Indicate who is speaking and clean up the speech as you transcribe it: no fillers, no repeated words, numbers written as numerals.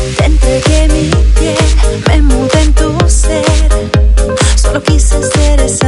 Speaker 1: Te entregué mi piel, me mudé en tu ser. Solo quise ser esa